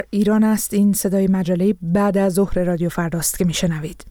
ایران است. این صدای مجله بعد از ظهر رادیو فرداست که میشنوید.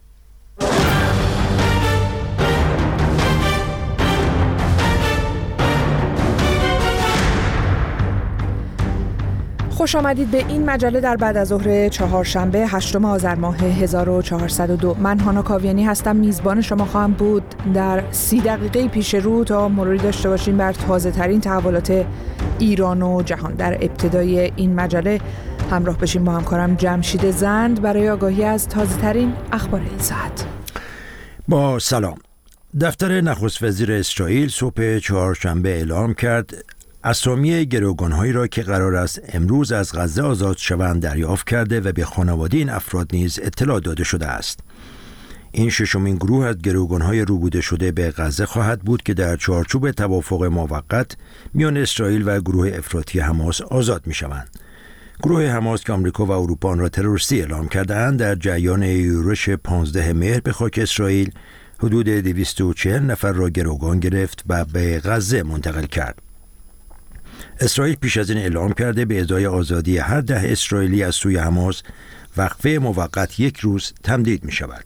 خوش آمدید به این مجله در بعد از ظهر چهارشنبه 8 آذر ماه 1402. من هانا کاویانی هستم، میزبان شما خواهم بود در 30 دقیقه پیش رو تا مروری داشته باشیم بر تازه ترین تحولات ایران و جهان. در ابتدای این مجله همراه بشیم با همکارم جمشید زند برای آگاهی از تازه ترین اخبار این ساعت. با سلام. دفتر نخست وزیر اسرائیل صبح چهارشنبه اعلام کرد اسامی گروگان‌هایی را که قرار است امروز از غزه آزاد شوند دریافت کرده و به خانواده این افراد نیز اطلاع داده شده است. این ششمین گروه از گروگان‌های روبوده شده به غزه خواهد بود که در چارچوب توافق موقت میان اسرائیل و گروه افراطی حماس آزاد می‌شوند. گروه حماس که آمریکا و اروپا آن را تروریستی اعلام کرده‌اند در جریان یورش 15 مهر به خاک اسرائیل حدود 240 نفر را گروگان گرفت و به غزه منتقل کرد. اسرائیل پیش از این اعلام کرده به ازای آزادی هر 10 اسرائیلی از سوی حماس وقفه موقت 1 روز تمدید می شود.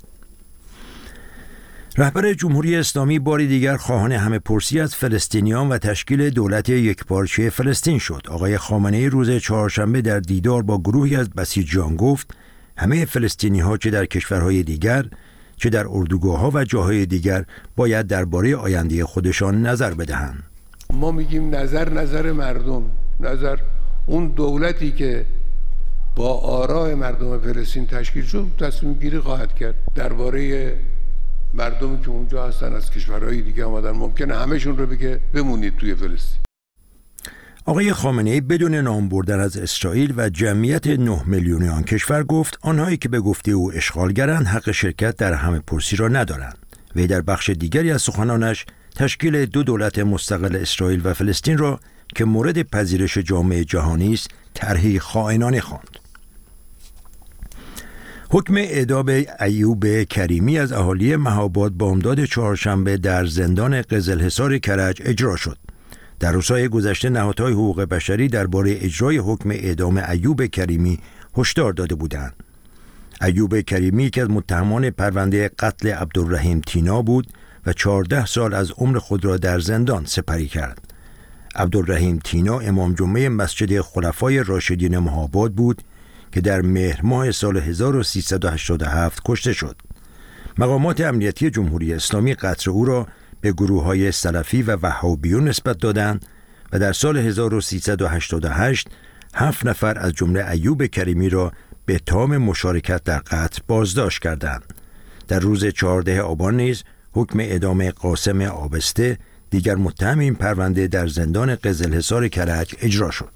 رهبر جمهوری اسلامی باری دیگر خواهان همه‌پرسی از فلسطینیان و تشکیل دولت یکپارچه فلسطین شد. آقای خامنه‌ای روز چهارشنبه در دیدار با گروهی از بسیجیان گفت همه فلسطینی‌ها چه در کشورهای دیگر چه در اردوگاه‌ها و جاهای دیگر باید درباره آینده خودشان نظر بدهند. ما میگیم نظر مردم، نظر اون دولتی که با آراء مردم فلسطین تشکیل شد تصمیم گیری خواهد کرد درباره مردمی که اونجا هستن از کشورهای دیگه آمدن. ممکنه همه‌شون رو بگه بمونید توی فلسطین. آقای خامنه‌ای بدون نام بردن از اسرائیل و جمعیت 9 میلیونی آن کشور گفت آنهایی که به گفته او اشغالگرند حق شرکت در همه‌پرسی را ندارند. وی در بخش دیگری از سخنانش تشکیل 2 دولت مستقل اسرائیل و فلسطین را که مورد پذیرش جامعه جهانی است طرحی خائنانه خواند. حکم اعدام ایوب کریمی از اهالی مهاباد بامداد چهارشنبه در زندان قزلحصار کرج اجرا شد. در روزهای گذشته نهادهای حقوق بشری درباره اجرای حکم اعدام ایوب کریمی هشدار داده بودند. ایوب کریمی که از متهمان پرونده قتل عبدالرحیم تینا بود و 14 سال از عمر خود را در زندان سپری کرد. عبدالرحیم تینا امام جمعه مسجد خلفای راشدین مهاباد بود که در مهر ماه سال 1387 کشته شد. مقامات امنیتی جمهوری اسلامی قتل او را به گروه‌های سلفی و وهابیون نسبت دادند و در سال 1388 7 نفر از جمله ایوب کریمی را به اتهام مشارکت در قتل بازداشت کردند. در روز 14 آبان نیز حکم اعدام قاسم آبسته دیگر متهم این پرونده در زندان قزلحصار کرج اجرا شد.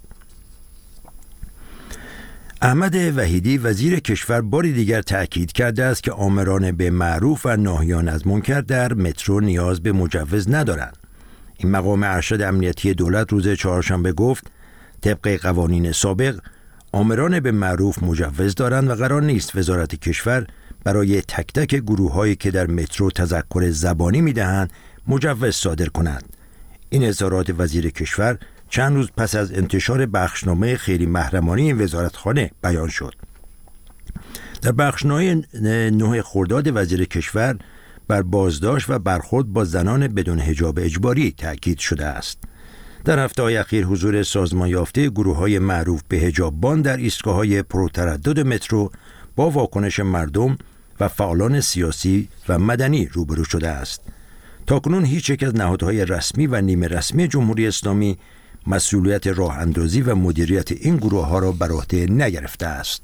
احمد وحیدی وزیر کشور باری دیگر تأکید کرده است که آمران به معروف و ناهیان از منکر در مترو نیاز به مجوز ندارند. این مقام ارشد امنیتی دولت روز چهارشنبه گفت طبق قوانین سابق آمران به معروف مجوز دارند و قرار نیست وزارت کشور برای تک تک گروه‌هایی که در مترو تذکر زبانی می‌دهند مجوز صادر کنند. این اظهارات وزیر کشور چند روز پس از انتشار بخشنامه خیلی محرمانه این وزارتخانه بیان شد. در بخشنامه 9 خرداد وزیر کشور بر بازداشت و برخورد با زنان بدون حجاب اجباری تأکید شده است. در هفته‌های اخیر حضور سازمان یافته گروه‌های معروف به حجاببان در ایستگاه‌های پرتردد مترو با واکنش مردم و فعالان سیاسی و مدنی روبرو شده است. تاکنون هیچ یک از نهادهای رسمی و نیمه رسمی جمهوری اسلامی مسئولیت راه اندازی و مدیریت این گروه‌ها را بر عهده نگرفته است.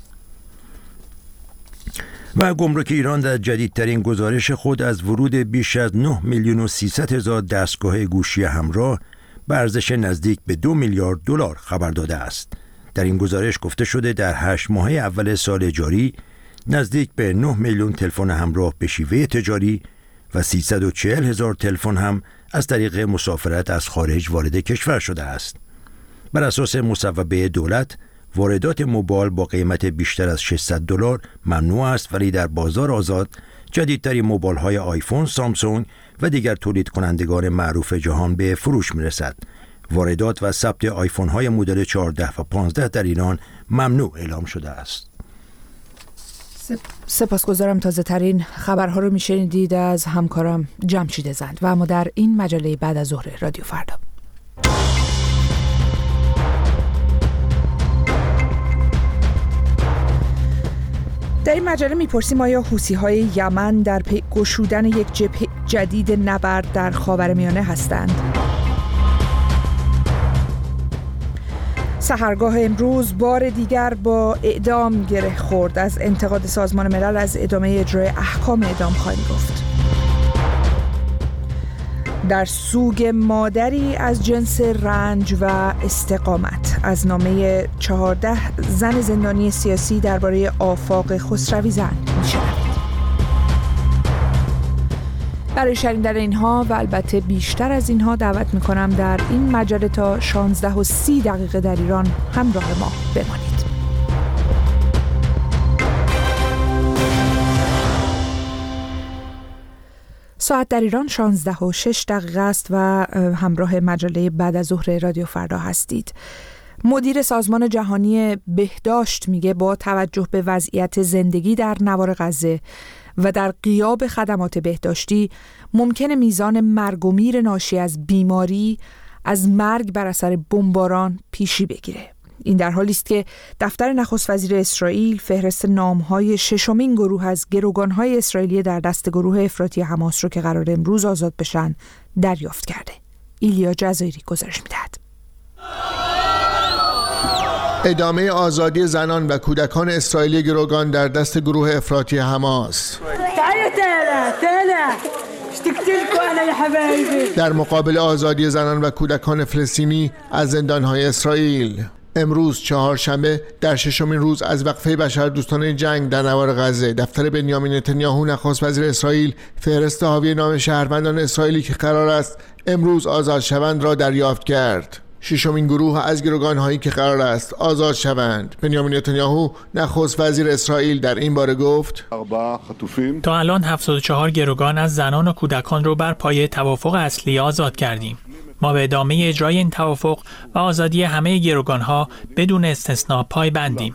و گمرک ایران در جدیدترین گزارش خود از ورود بیش از 9,300,000 دستگاه گوشی همراه به ارزش نزدیک به 2 میلیارد دلار خبر داده است. در این گزارش گفته شده در 8 ماهه اول سال جاری نزدیک به 9 میلیون تلفن همراه به شیوه تجاری و 340,000 تلفن هم از طریق مسافرت از خارج وارد کشور شده است. بر اساس مصوبه دولت واردات موبایل با قیمت بیشتر از $600 ممنوع است، ولی در بازار آزاد جدیدترین موبایل‌های آیفون، سامسونگ و دیگر تولید کنندگان معروف جهان به فروش می‌رسد واردات و ثبت آیفون های مدل 14 و 15 در ایران ممنوع اعلام شده است. سپاسگزارم. تازه ترین خبرها رو میشنیدید از همکارم جمشید زند و اما در این مجله بعد از ظهر رادیو فردا. در این مجله میپرسیم آیا حوثی‌های یمن در پی گشودن یک جبهه جدید نبرد در خاورمیانه هستند؟ سحرگاه امروز بار دیگر با اعدام گره خورد. از انتقاد سازمان ملل از ادامه اجرای احکام اعدام خواهیم گفت. در سوگ مادری از جنس رنج و استقامت، از نامه 14 زن زندانی سیاسی درباره آفاق خسروی زند می‌شنوید. برای شنیدن اینها و البته بیشتر از اینها دعوت میکنم در این مجله تا 16:30 در ایران همراه ما بمانید. ساعت در ایران 16:06 است و همراه مجله بعد از ظهر رادیو فردا هستید. مدیر سازمان جهانی بهداشت میگه با توجه به وضعیت زندگی در نوار غزه و در غیاب خدمات بهداشتی ممکنه میزان مرگ و میر ناشی از بیماری از مرگ بر اثر بمباران پیشی بگیره. این در حالی است که دفتر نخست وزیر اسرائیل فهرست نام‌های ششمین گروه از گروگان‌های اسرائیلی در دست گروه افراطی حماس رو که قرار امروز آزاد بشن دریافت کرده. ایلیا جزایری گزارش می‌دهد. ادامه آزادی زنان و کودکان اسرائیلی گروگان در دست گروه افراطی حماس. در مقابل آزادی زنان و کودکان فلسطینی از زندان‌های اسرائیل. امروز چهارشنبه در ششمین روز از وقفه بشردوستانه جنگ در نوار غزه، دفتر بنیامین نتانیاهو نخست وزیر اسرائیل فهرست حاوی نام شهروندان اسرائیلی که قرار است امروز آزاد شوند را دریافت کرد. ششمین گروه از گروگان‌هایی که قرار است آزاد شوند. بنیامین نتانیاهو نخست وزیر اسرائیل در این باره گفت: تا الان 74 گروگان از زنان و کودکان رو بر پایه توافق اصلی آزاد کردیم. ما به ادامه اجرای این توافق و آزادی همه گروگان‌ها بدون استثناء پایبندیم.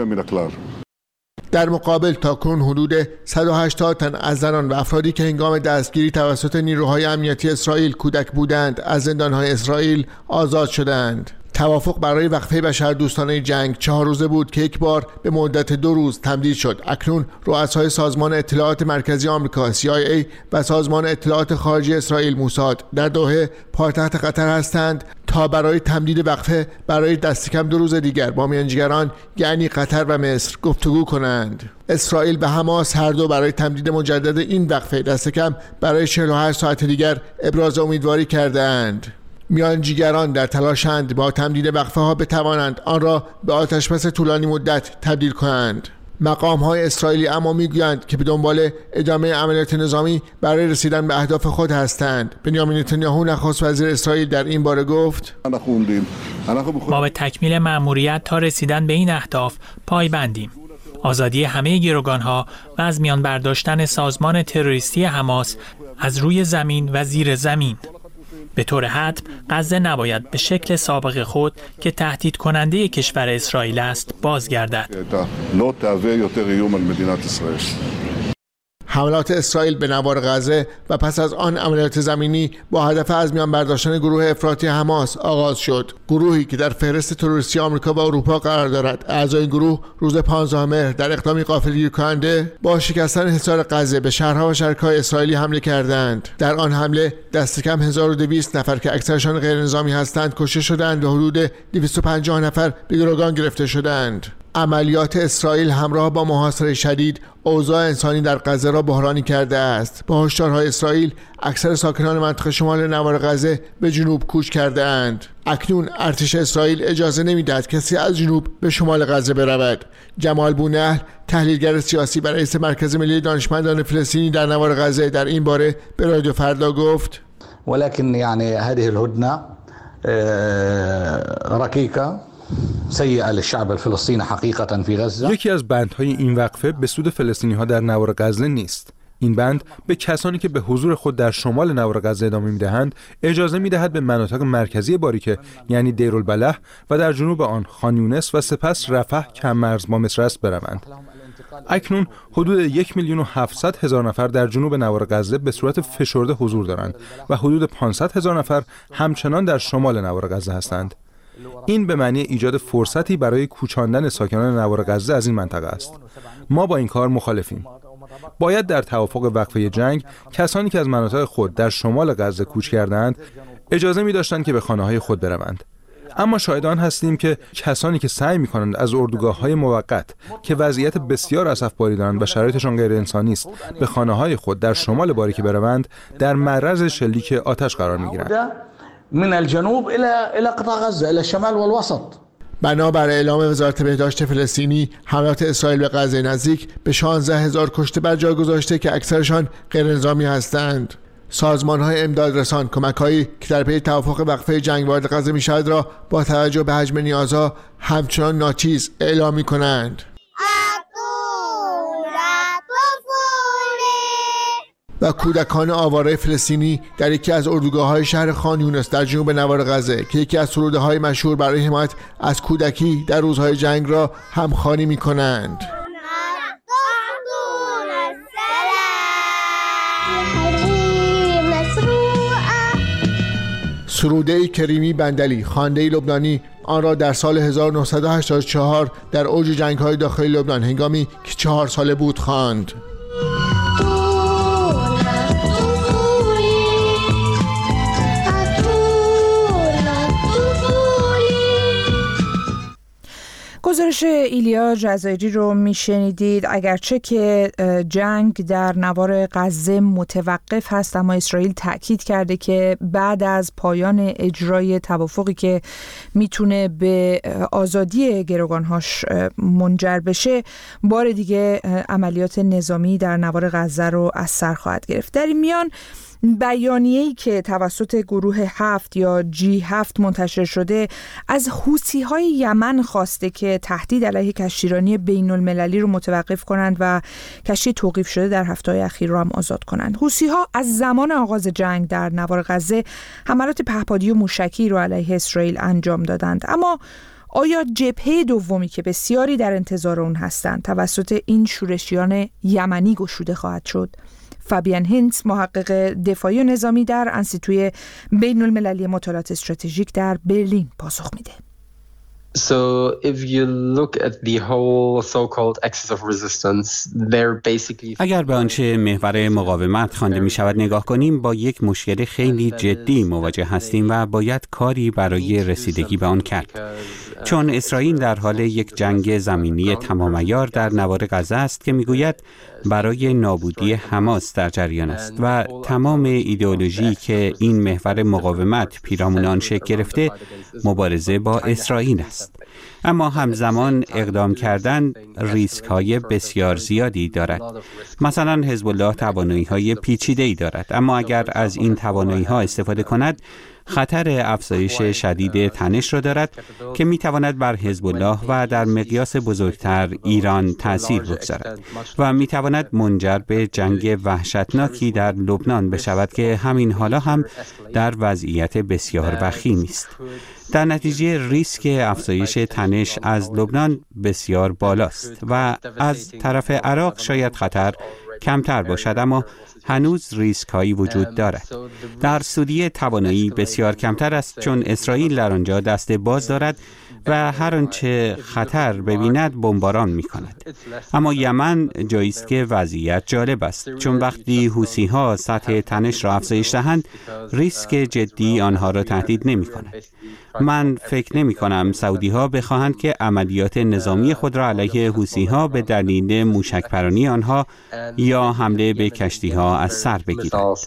در مقابل تاکنون حدود 180 تن از زنان و افرادی که هنگام دستگیری توسط نیروهای امنیتی اسرائیل کودک بودند از زندان‌های اسرائیل آزاد شدند. توافق برای وقفه بشردوستانه جنگ 4 روزه بود که یک بار به مدت 2 روز تمدید شد. اکنون رؤسای سازمان اطلاعات مرکزی آمریکا CIA و سازمان اطلاعات خارجی اسرائیل موساد در دوحه پایتخت قطر هستند تا برای تمدید وقفه برای دست کم 2 روز دیگر با میانجیگران یعنی قطر و مصر گفتگو کنند. اسرائیل و حماس هر دو برای تمدید مجدد این وقفه دست کم برای 48 ساعت دیگر ابراز امیدواری کردند. میانجیگران در تلاشند با تمدید وقفه ها بتوانند آن را به آتشبس طولانی مدت تبدیل کنند. مقام های اسرائیلی اما میگویند که به دنبال ادامه عملیات نظامی برای رسیدن به اهداف خود هستند. بنیامین نتانیاهو نخست وزیر اسرائیل در این باره گفت: ما به تکمیل مأموریت تا رسیدن به این اهداف پایبندیم. آزادی همه گروگان‌ها و از میان برداشتن سازمان تروریستی حماس از روی زمین و زیر زمین. به طور حتم غزه نباید به شکل سابق خود که تهدید کننده کشور اسرائیل است بازگردد. حملات اسرائیل به نوار غزه و پس از آن عملیات زمینی با هدف از میان برداشتن گروه افراطی حماس آغاز شد. گروهی که در فهرست تروریستی آمریکا و اروپا قرار دارد. اعضای این گروه روز 15 مهر در اقدامی غافلگیر کننده با شکستن حصار غزه به شهرها و شرکای اسرائیلی حمله کردند. در آن حمله دست کم 1200 نفر که اکثرشان غیر نظامی هستند کشته شدند و حدود 250 نفر به گروگان گرفته شدند. عملیات اسرائیل همراه با محاصره شدید اوضاع انسانی در غزه را بحرانی کرده است. با هشدارهای اسرائیل اکثر ساکنان منطقه شمال نوار غزه به جنوب کوچ کرده اند. اکنون ارتش اسرائیل اجازه نمیدهد کسی از جنوب به شمال غزه برود. جمال بونهل تحلیلگر سیاسی و رئیس مرکز ملی دانشمندان فلسطینی در نوار غزه در این باره به رادیو فردا گفت: ولكن يعني هذه الهدنه رقيقه سیئه للشعب الفلسطینی حقیقتا فی غزه. یکی از بندهای این وقفه به سود فلسطینی‌ها در نوار غزه نیست. این بند به کسانی که به حضور خود در شمال نوار غزه ادامه می‌دهند اجازه می‌دهد به مناطق مرکزی باریکه یعنی دیرالبلح و در جنوب آن خان یونس و سپس رفح که هم مرز با مصر است بروند. اکنون حدود 1,700,000 نفر در جنوب نوار غزه به صورت فشرده حضور دارند و حدود 500,000 نفر همچنان در شمال نوار غزه هستند. این به معنی ایجاد فرصتی برای کوچاندن ساکنان نوار غزه از این منطقه است. ما با این کار مخالفیم. باید در توافق وقفه جنگ کسانی که از مناطق خود در شمال غزه کوچ کردند اجازه می‌داشتند که به خانه‌های خود بروند. اما شاهدان هستیم که کسانی که سعی می‌کنند از اردوگاه‌های موقت که وضعیت بسیار اسفباری دارند و شرایطشان غیر انسانی است به خانه‌های خود در شمال باریکه بروند در معرض شلیک آتش قرار می‌گیرند. من الجنوب الى قطاع غزه الى الشمال والوسط. بنابر اعلام وزارت بهداشت فلسطینی، حملات اسرائیل به غزه نزدیک به 16,000 کشته بر جای گذاشته که اکثرشان غیر نظامی هستند. سازمان‌های امدادرسان کمک‌هایی که در پی توافق وقفه جنگ وارد غزه می‌شود را با توجه به حجم نیازها همچنان ناچیز اعلام می‌کنند. و کودکان آواره فلسطینی در یکی از اردوگاه‌های شهر خان یونس در جنوب نوار غزه که یکی از سروده‌های مشهور برای حمایت از کودکی در روزهای جنگ را همخوانی می‌کنند. سروده کریمی بندلی، خواننده لبنانی، آن را در سال 1984 در اوج جنگ‌های داخلی لبنان هنگامی که 4 ساله بود خواند. گزارش ایلیا جزایری رو میشنیدید. اگرچه که جنگ در نوار غزه متوقف هست، اما اسرائیل تأکید کرده که بعد از پایان اجرای توافقی که میتونه به آزادی گروگانهاش منجر بشه، بار دیگه عملیات نظامی در نوار غزه رو از سر خواهد گرفت. در این میان بیانیه‌ای که توسط گروه 7 یا G7 منتشر شده از حوثی‌های یمن خواسته که تهدید علیه کشتیرانی بین‌المللی رو متوقف کنند و کشتی توقیف شده در هفته‌های اخیر رو هم آزاد کنند. حوثی‌ها از زمان آغاز جنگ در نوار غزه حملات پهپادی و موشکی رو علیه اسرائیل انجام دادند. اما آیا جبهه دومی که بسیاری در انتظار اون هستند توسط این شورشیان یمنی گشوده خواهد شد؟ فابیان هینتز، محقق دفاعی و نظامی در انستیتوی بین المللی مطالعات استراتژیک در برلین پاسخ میده. So if you look at the whole so-called axis of resistance, they're basically اگر به آنچه محور مقاومت خوانده می شود نگاه کنیم، با یک مشکل خیلی جدی مواجه هستیم و باید کاری برای رسیدگی به آن کرد. چون اسرائیل در حال یک جنگ زمینی تمام عیار در نوار غزه است که میگوید برای نابودی حماس در جریان است و تمام ایدئولوژی که این محور مقاومت پیرامون آن شکل گرفته مبارزه با اسرائیل است. اما همزمان اقدام کردن ریسک‌های بسیار زیادی دارد. مثلا حزب الله توانایی‌های پیچیده‌ای دارد، اما اگر از این توانایی‌ها استفاده کند خطر افزایش شدید تنش را دارد که میتواند بر حزب الله و در مقیاس بزرگتر ایران تأثیر بگذارد و میتواند منجر به جنگ وحشتناکی در لبنان بشود که همین حالا هم در وضعیت بسیار وخیمی است. در نتیجه ریسک افزایش تنش از لبنان بسیار بالاست و از طرف عراق شاید خطر کمتر باشد، اما هنوز ریسک هایی وجود دارد. در سوریه توانایی بسیار کمتر است چون اسرائیل در آنجا دست باز دارد و هر آنچه خطر ببیند بمباران می کند. اما یمن جایی است که وضعیت جالب است، چون وقتی حوثی ها سطح تنش را افزایش دهند ریسک جدی آنها را تهدید نمی کند. من فکر نمی کنم سعودی ها بخواهند که عملیات نظامی خود را علیه حوثی ها به دلیل موشکپرانی آنها یا حمله به کشتی ها از سر بگیرند.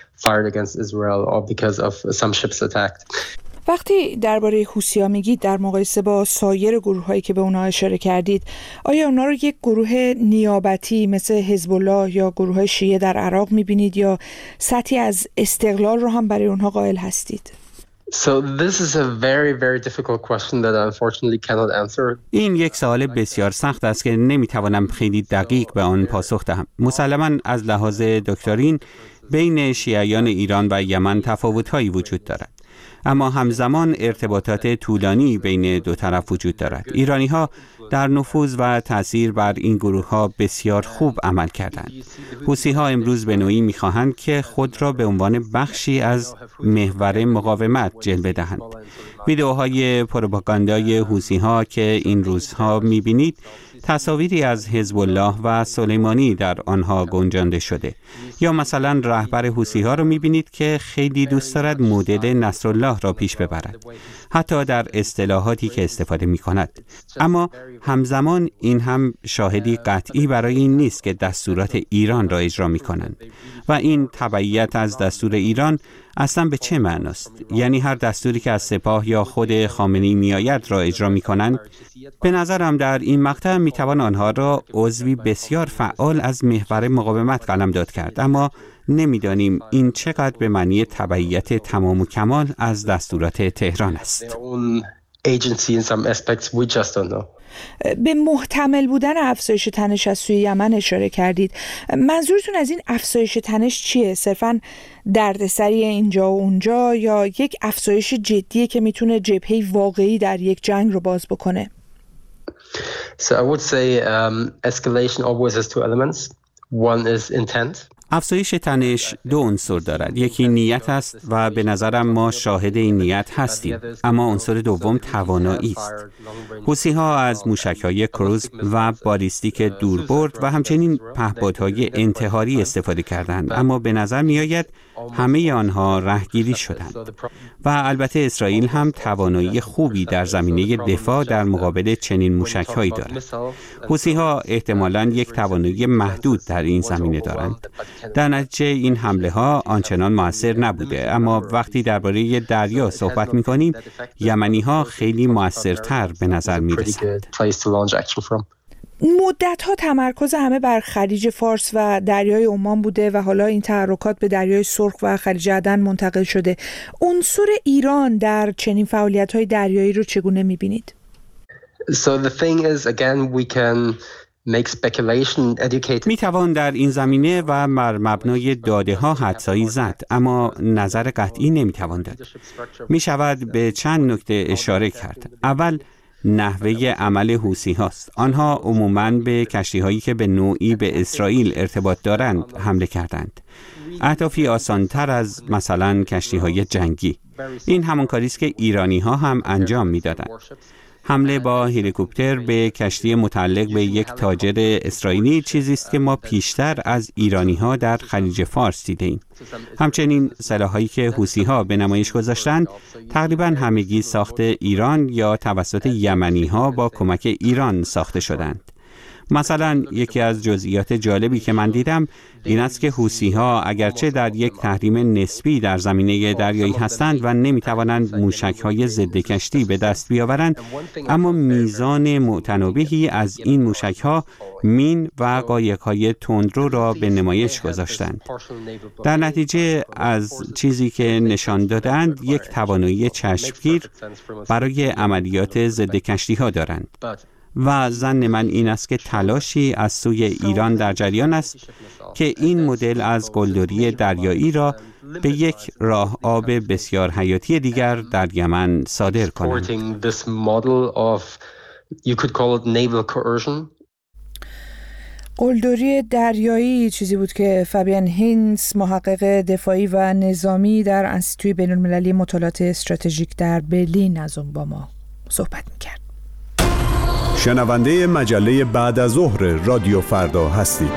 وقتی درباره حوثی‌ها میگید در مقایسه با سایر گروه‌هایی که به اونها اشاره کردید، آیا اونها رو یک گروه نیابتی مثل حزب الله یا گروه‌های شیعه در عراق میبینید یا سطحی از استقلال رو هم برای اونها قائل هستید؟ این یک سوال بسیار سخت است که نمیتوانم خیلی دقیق به آن پاسخ دهم. مسلماً از لحاظ دکترین بین شیعیان ایران و یمن تفاوت‌هایی وجود دارد، اما همزمان ارتباطات طولانی بین دو طرف وجود دارد. ایرانی‌ها در نفوذ و تأثیر بر این گروه‌ها بسیار خوب عمل کردند. حوثی‌ها امروز به نوعی می‌خواهند که خود را به عنوان بخشی از محور مقاومت جلوه دهند. ویدئوهای پروپاگاندای حوثی‌ها که این روزها می‌بینید تصاویری از حزب الله و سلیمانی در آنها گنجانده شده، یا مثلا رهبر حوثی‌ها را می‌بینید که خیلی دوست دارد مدل نصرالله را پیش ببرد، حتی در اصطلاحاتی که استفاده می‌کند. اما همزمان این هم شاهدی قطعی برای این نیست که دستورات ایران را اجرا می‌کنند. و این تبعیت از دستور ایران اصلا به چه معناست؟ یعنی هر دستوری که از سپاه یا خود خامنه‌ای میآید را اجرا می‌کنند؟ به نظرم در این مقطع میتوان آنها را عضوی بسیار فعال از محور مقاومت قلمداد کرد، اما نمیدانیم این چقدر به معنی تبعیت تمام و کمال از دستورات تهران است. به محتمل بودن افزایش تنش از سوی یمن اشاره کردید. منظورتون از این افزایش تنش چیه؟ صرفاً دردسری اینجا و اونجا، یا یک افزایش جدیه که میتونه جبهه واقعی در یک جنگ رو باز بکنه؟ So I would say escalation always has two elements. One is intent. افزایش تنش دو عنصر دارد. یکی نیت است و به نظرم ما شاهد این نیت هستیم، اما عنصر دوم توانایی است. حوثی‌ها از موشک‌های کروز و بالیستیک دوربرد و همچنین پهپادهای انتحاری استفاده کردند، اما به نظر می‌آید همه آنها رهگیری شدند. و البته اسرائیل هم توانایی خوبی در زمینه دفاع در مقابل چنین موشک‌هایی دارد. حوثی‌ها احتمالاً یک توانایی محدود در این زمینه دارند. در نتیجه این حمله ها آنچنان مؤثر نبوده، اما وقتی درباره دریا صحبت می‌کنیم یمنی ها خیلی مؤثرتر به نظر می‌رسند. مدت‌ها تمرکز همه بر خلیج فارس و دریای عمان بوده و حالا این تحرکات به دریای سرخ و خلیج عدن منتقل شده. عنصر ایران در چنین فعالیت‌های دریایی رو چگونه می‌بینید؟ می توان در این زمینه و بر مبنای داده ها حدسایی زد، اما نظر قطعی نمی توان داد. می شود به چند نکته اشاره کرد. اول، نحوه عمل حوثی هاست. آنها عموماً به کشتی هایی که به نوعی به اسرائیل ارتباط دارند حمله کردند. اهدافی آسانتر از مثلا کشتی های جنگی. این همان کاری است که ایرانی ها هم انجام می دادند. حمله با هلیکوپتر به کشتی متعلق به یک تاجر اسرائیلی چیزی است که ما پیشتر از ایرانی‌ها در خلیج فارس دیدیم. همچنین سلاح‌هایی که حوثی‌ها به نمایش گذاشتند تقریباً همگی ساخت ایران یا توسط یمنی‌ها با کمک ایران ساخته شدند. مثلا یکی از جزئیات جالبی که من دیدم این است که حوثی‌ها اگرچه در یک تحریم نسبی در زمینه دریایی هستند و نمی‌توانند موشک‌های ضد کشتی به دست بیاورند، اما میزان متناوبی از این موشک‌ها مین و قایق‌های تندرو را به نمایش گذاشتند. در نتیجه از چیزی که نشان دادند یک توانایی چشمگیر برای عملیات ضد کشتی‌ها دارند. و ظن من این است که تلاشی از سوی ایران در جریان است که این مدل از قلدری دریایی را به یک راه آب بسیار حیاتی دیگر در یمن صادر کنند. قلدری دریایی چیزی بود که فابیان هینز، محقق دفاعی و نظامی در انستیتوی بین‌المللی مطالعات استراتژیک در برلین، از اون با ما صحبت می‌کرد. شنونده مجله بعد از ظهر رادیو فردا هستید.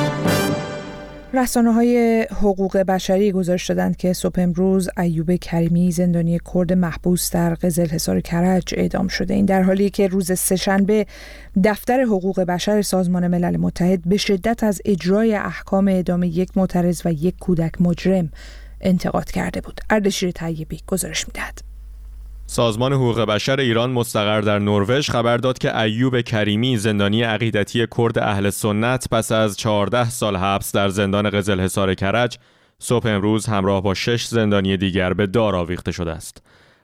رسانه‌های حقوق بشری گزارش دادند که صبح امروز ایوب کریمی، زندانی کرد محبوس در قزلحصار کرج، اعدام شده. این در حالی که روز سه‌شنبه دفتر حقوق بشر سازمان ملل متحد به شدت از اجرای احکام اعدام یک معترض و یک کودک مجرم انتقاد کرده بود. اردشیر طیبی گزارش می‌دهد. سازمان حقوق بشر ایران مستقر در نروژ خبر داد که ایوب کریمی، زندانی عقیدتی کرد اهل سنت، پس از 14 سال حبس در زندان قزلحصار کرج، صبح امروز همراه با 6 زندانی دیگر به دار آویخته شده است.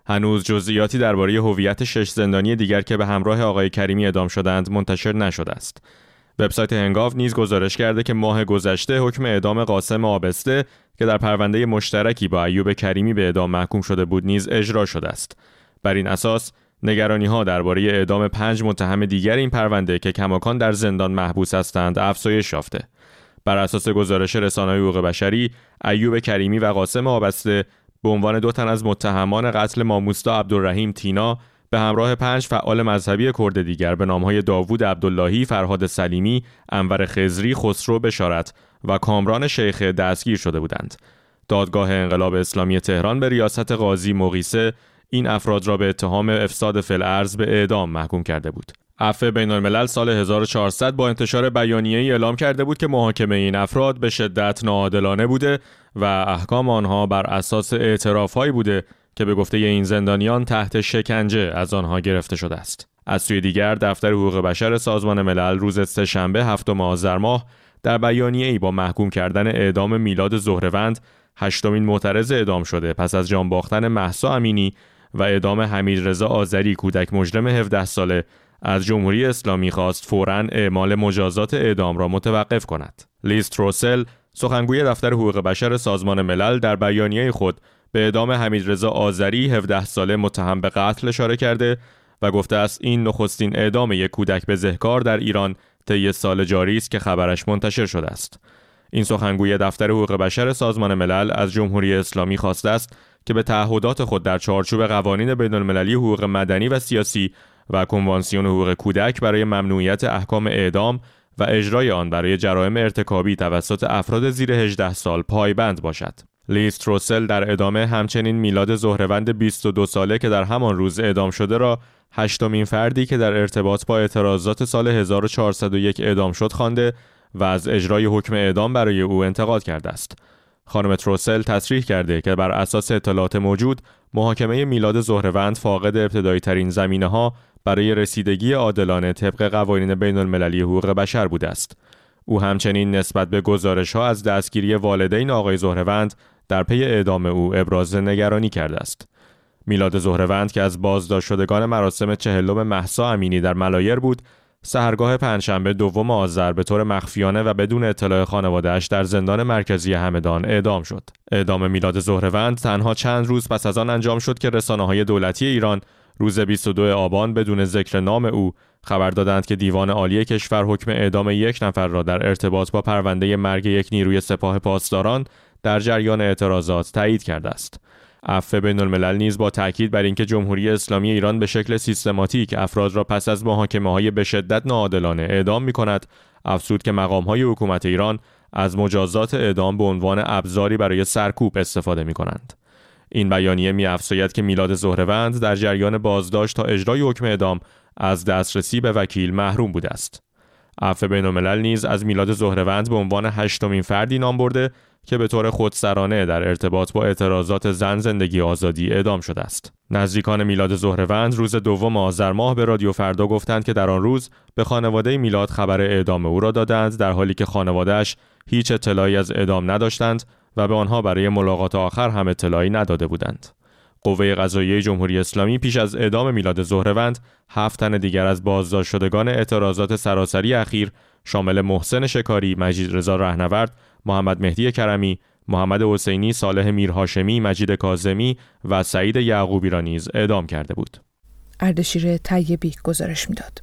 هنوز جزئیاتی درباره هویت 6 زندانی دیگر که به همراه آقای کریمی اعدام شدند منتشر نشده است. وبسایت هنگاو نیز گزارش کرده که ماه گذشته حکم اعدام قاسم آبسته که در پرونده مشترکی با ایوب کریمی به اعدام محکوم شده بود نیز اجرا شده است. بر این اساس نگرانی‌ها درباره اعدام 5 متهم دیگر این پرونده که کماکان در زندان محبوس هستند افزایش یافته. بر اساس گزارش رسانه‌های حقوق بشری، ایوب کریمی و قاسم آبسته به عنوان 2 تن از متهمان قتل ماموستا عبدالرحیم تینا به همراه 5 فعال مذهبی کرد دیگر به نام‌های داوود عبداللهی، فرهاد سلیمی، انور خضری، خسرو بشارت و کامران شیخ دستگیر شده بودند. دادگاه انقلاب اسلامی تهران به ریاست قاضی مقیسه این افراد را به اتهام افساد فی الارض به اعدام محکوم کرده بود. عفو بین‌الملل سال 1400 با انتشار بیانیه‌ای اعلام کرده بود که محاکمه این افراد به شدت ناعادلانه بوده و احکام آنها بر اساس اعتراف‌هایی بوده که به گفته این زندانیان تحت شکنجه از آنها گرفته شده است. از سوی دیگر دفتر حقوق بشر سازمان ملل روز سه‌شنبه 7 آذر ماه در بیانیه‌ای با محکوم کردن اعدام میلاد زهره‌وند 8مین معترض اعدام شده پس از جان باختن مهسا امینی و اعدام حمیدرضا آذری کودک مجرم 17 ساله از جمهوری اسلامی خواست فوراً اعمال مجازات اعدام را متوقف کند. لیز تروسل سخنگوی دفتر حقوق بشر سازمان ملل در بیانیه خود به اعدام حمیدرضا آذری 17 ساله متهم به قتل اشاره کرده و گفته است این نخستین اعدام یک کودک بزهکار در ایران طی سال جاری است که خبرش منتشر شده است. این سخنگوی دفتر حقوق بشر سازمان ملل از جمهوری اسلامی خواسته است که به تعهدات خود در چارچوب قوانین بین‌المللی حقوق مدنی و سیاسی و کنوانسیون حقوق کودک برای ممنوعیت احکام اعدام و اجرای آن برای جرایم ارتکابی توسط افراد زیر 18 سال پایبند باشد. لیز تروسل در ادامه همچنین میلاد زهره‌وند 22 ساله که در همان روز اعدام شده را 8مین فردی که در ارتباط با اعتراضات سال 1401 اعدام شد خوانده و از اجرای حکم اعدام برای او انتقاد کرده است. خانم تروسل تصریح کرده که بر اساس اطلاعات موجود محاکمه میلاد زهره‌وند فاقد ابتدایی ترین زمینه‌ها برای رسیدگی عادلانه طبق قوانین بین‌المللی حقوق بشر بوده است. او همچنین نسبت به گزارش‌ها از دستگیری والدین آقای زهره‌وند در پی اعدام او ابراز نگرانی کرده است. میلاد زهره‌وند که از بازداشت شدگان مراسم 40 مهسا امینی در ملایر بود، سحرگاه پنجشنبه 2 آذر به طور مخفیانه و بدون اطلاع خانواده‌اش در زندان مرکزی همدان اعدام شد. اعدام میلاد زهره‌وند تنها چند روز پس از آن انجام شد که رسانه‌های دولتی ایران روز 22 آبان بدون ذکر نام او خبر دادند که دیوان عالی کشور حکم اعدام 1 نفر را در ارتباط با پرونده مرگ یک نیروی سپاه پاسداران در جریان اعتراضات تایید کرده است. عفو بین‌الملل نیز با تاکید بر اینکه جمهوری اسلامی ایران به شکل سیستماتیک افراد را پس از محاکمه‌های به شدت ناعادلانه اعدام می‌کند، افزود که مقام‌های حکومت ایران از مجازات اعدام به عنوان ابزاری برای سرکوب استفاده می‌کنند. این بیانیه می‌افزاید که میلاد زهره‌وند در جریان بازداشت تا اجرای حکم اعدام از دسترسی به وکیل محروم بوده است. عفو بین‌الملل نیز از میلاد زهره‌وند به عنوان 8مین فردی نام برده که به طور خودسرانه در ارتباط با اعتراضات زن زندگی آزادی اعدام شده است. نزدیکان میلاد زهره‌وند روز 2 آذر ماه به رادیو فردا گفتند که در آن روز به خانواده میلاد خبر اعدام او را دادند، در حالی که خانواده‌اش هیچ اطلاعی از اعدام نداشتند و به آنها برای ملاقات آخر هم اطلاعی نداده بودند. قوه قضاییه جمهوری اسلامی پیش از اعدام میلاد زهره‌وند 7 تن دیگر از بازداشت شدگان اعتراضات سراسری اخیر شامل محسن شکاری، مجید رضا رهنورد، محمد مهدی کرمی، محمد حسینی، صالح میرهاشمی، مجید کاظمی و سعید یعقوبی را نیز اعدام کرده بود. اردشیر طیبی گزارش میداد.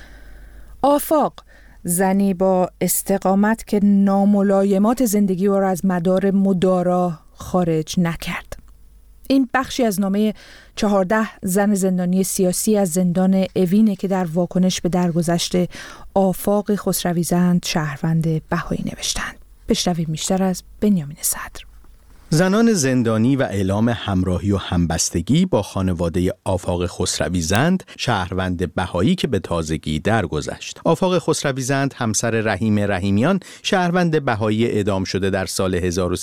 آفاق، زنی با استقامت که ناملایمات زندگی او را از مدار مدارا خارج نکرد. این بخشی از نامه 14 زن زندانی سیاسی از زندان اوینه که در واکنش به درگذشت آفاق خسرویزند شهروند بهایی نوشتند. بشنویم بیشتر از بنیامین صدر. زنان زندانی و اعلام همراهی و همبستگی با خانواده آفاق خسرویزند، شهروند بهایی که به تازگی درگذشت. آفاق خسرویزند همسر رحیم رحیمیان، شهروند بهایی اعدام شده در سال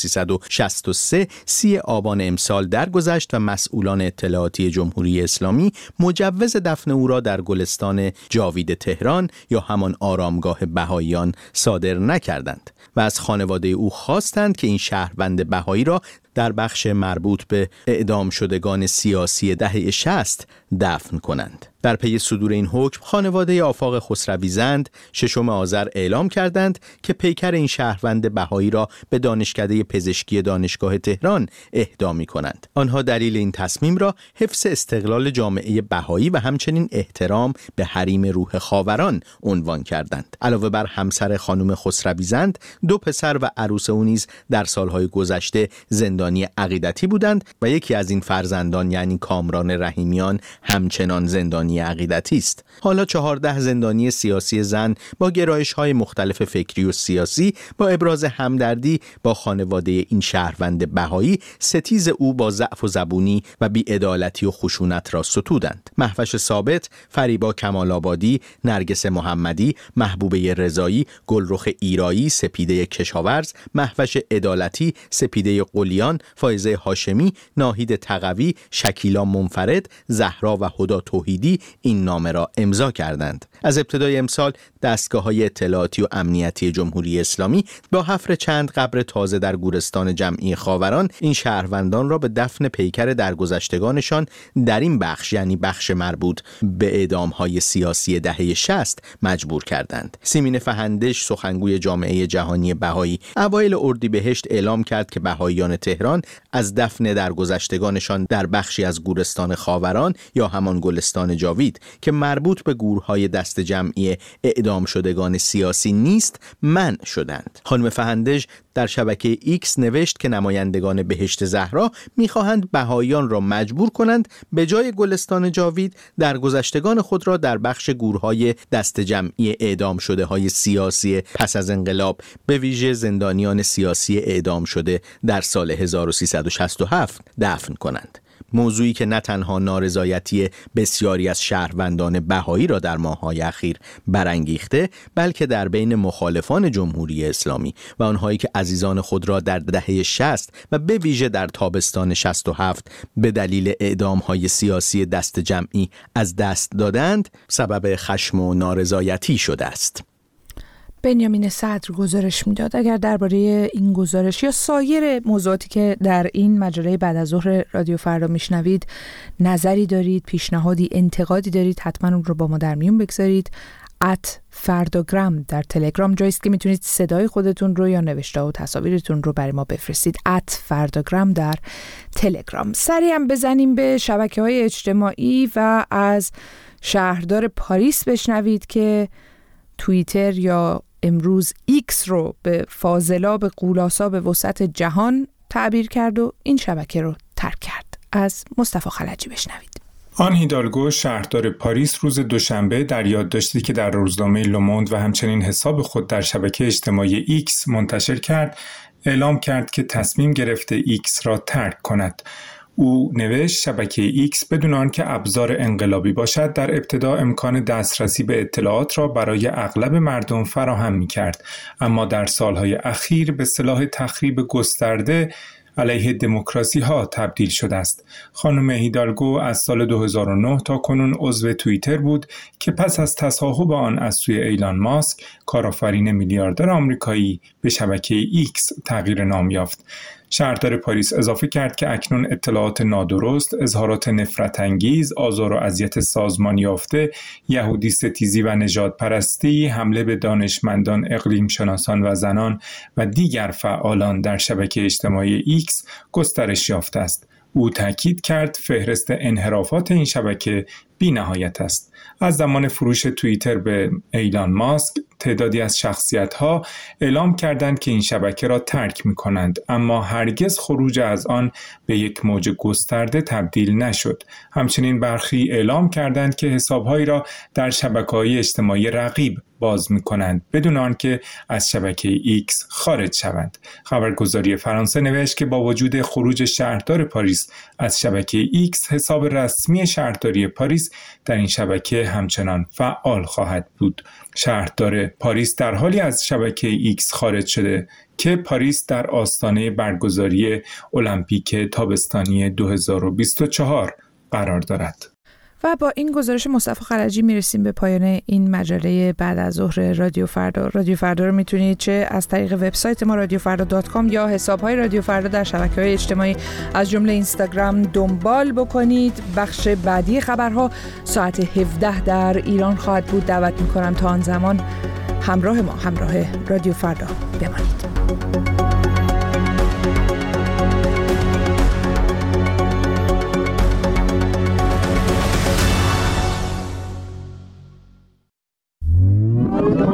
1363 30 آبان امسال درگذشت و مسئولان اطلاعاتی جمهوری اسلامی مجوز دفن او را در گلستان جاوید تهران یا همان آرامگاه بهاییان صادر نکردند و از خانواده او خواستند که این شهروند بهایی را در بخش مربوط به اعدام شدگان سیاسی دهه 60 دفن کنند. در پی صدور این حکم خانواده آفاق خسرویزند 6 آذر اعلام کردند که پیکر این شهروند بهایی را به دانشکده پزشکی دانشگاه تهران اهدا می‌کنند. آنها دلیل این تصمیم را حفظ استقلال جامعه بهایی و همچنین احترام به حریم روح خاوران عنوان کردند. علاوه بر همسر خانم خسرویزند، 2 پسر و عروس او نیز در سالهای گذشته زندانی عقیدتی بودند و یکی از این فرزندان یعنی کامران رحیمیان همچنان زندانی عقیدتی است. حالا 14 زندانی سیاسی زن با گرایش‌های مختلف فکری و سیاسی با ابراز همدردی با خانواده این شهروند بهایی ستیز او با ضعف و زبونی و بی‌عدالتی و خشونت را ستودند. مهوش ثابت، فریبا کمال‌آبادی، نرگس محمدی، محبوبه رضایی، گلرخ ایرایی، سپیده کشاورز، مهوش عدالتی، سپیده قلیان، فائزه هاشمی، ناهید تقوی، شکیلا منفرد، زهرا و هدا توحیدی این نامه را امضا کردند. از ابتدای امسال دستگاه‌های اطلاعاتی و امنیتی جمهوری اسلامی با حفر چند قبر تازه در گورستان جمعی خاوران این شهروندان را به دفن پیکر درگذشتگانشان در این بخش یعنی بخش مربوط به اعدام‌های سیاسی دهه 60 مجبور کردند. سیمین فهندش سخنگوی جامعه جهانی بهایی اوایل اردیبهشت اعلام کرد که بهاییان تهران از دفن درگذشتگانشان در بخشی از گورستان خاوران یا همان گلستان جاوید که مربوط به گورهای دست جمعی اعدام شدگان سیاسی نیست منع شدند. خانم فهندش در شبکه ایکس نوشت که نمایندگان بهشت زهرا می‌خواهند بهاییان را مجبور کنند به جای گلستان جاوید درگذشتگان خود را در بخش گورهای دست جمعی اعدام شده های سیاسی پس از انقلاب به ویژه زندانیان سیاسی اعدام شده در سال 1367 دفن کنند. موضوعی که نه تنها نارضایتی بسیاری از شهروندان بهایی را در ماه‌های اخیر برانگیخته، بلکه در بین مخالفان جمهوری اسلامی و آنهایی که عزیزان خود را در دهه 60 و به ویژه در تابستان 67 به دلیل اعدام‌های سیاسی دست جمعی از دست دادند، سبب خشم و نارضایتی شده است. بنیامین صدر گزارش میداد. اگر درباره این گزارش یا سایر موضوعاتی که در این مجله بعد از ظهر رادیو فردا میشنوید نظری دارید، پیشنهادی، انتقادی دارید، حتما اون رو با ما در میون بگذارید. @فرداگرام در تلگرام جایی است که میتونید صدای خودتون رو یا نوشته و تصاویرتون رو برای ما بفرستید. @فرداگرام در تلگرام. سریع هم بزنیم به شبکه‌های اجتماعی و از شهردار پاریس بشنوید که توییتر یا امروز ایکس رو به فاضلاب غول‌آسا وسط جهان تعبیر کرد و این شبکه رو ترک کرد. از مصطفی خلجی بشنوید. آن هیدالگو شهردار پاریس روز دوشنبه در یادداشتی که در روزنامه لوموند و همچنین حساب خود در شبکه اجتماعی ایکس منتشر کرد، اعلام کرد که تصمیم گرفته ایکس را ترک کند. او نوشت شبکه ایکس بدون آنکه ابزار انقلابی باشد در ابتدا امکان دسترسی به اطلاعات را برای اغلب مردم فراهم می‌کرد، اما در سالهای اخیر به سلاح تخریب گسترده علیه دموکراسی ها تبدیل شده است. خانم هیدالگو از سال 2009 تا کنون عضو توییتر بود که پس از تصاحب آن از سوی ایلان ماسک، کارآفرین میلیاردر آمریکایی، به شبکه ایکس تغییر نام یافت. شهردار پاریس اضافه کرد که اکنون اطلاعات نادرست، اظهارات نفرت انگیز، آزار و اذیت سازمان یافته، یهودی ستیزی و نژادپرستی، حمله به دانشمندان، اقلیم شناسان و زنان و دیگر فعالان در شبکه اجتماعی ایکس گسترش یافته است. او تاکید کرد فهرست انحرافات این شبکه بی نهایت است. از زمان فروش توییتر به ایلان ماسک، تعدادی از شخصیت‌ها اعلام کردند که این شبکه را ترک می‌کنند، اما هرگز خروج از آن به یک موج گسترده تبدیل نشد. همچنین برخی اعلام کردند که حساب‌هایی را در شبکه‌های اجتماعی رقیب باز می‌کنند بدون آنکه از شبکه ایکس خارج شوند. خبرگزاری فرانسه نوشت که با وجود خروج شهردار پاریس از شبکه ایکس، حساب رسمی شهرداری پاریس در این شبکه همچنان فعال خواهد بود. شهردار پاریس در حالی از شبکه ایکس خارج شده که پاریس در آستانه برگزاری المپیک تابستانی 2024 قرار دارد. و با این گزارش مصطفی خلجی میرسیم به پایان این مجله بعد از ظهر رادیو فردا. رادیو فردا رو میتونید چه از طریق وبسایت ما رادیوفردا.com یا حساب‌های رادیو فردا در شبکه‌های اجتماعی از جمله اینستاگرام دنبال بکنید. بخش بعدی خبرها ساعت 17 در ایران خواهد بود. دعوت میکنم تا آن زمان همراه ما، همراه رادیو فردا بمانید.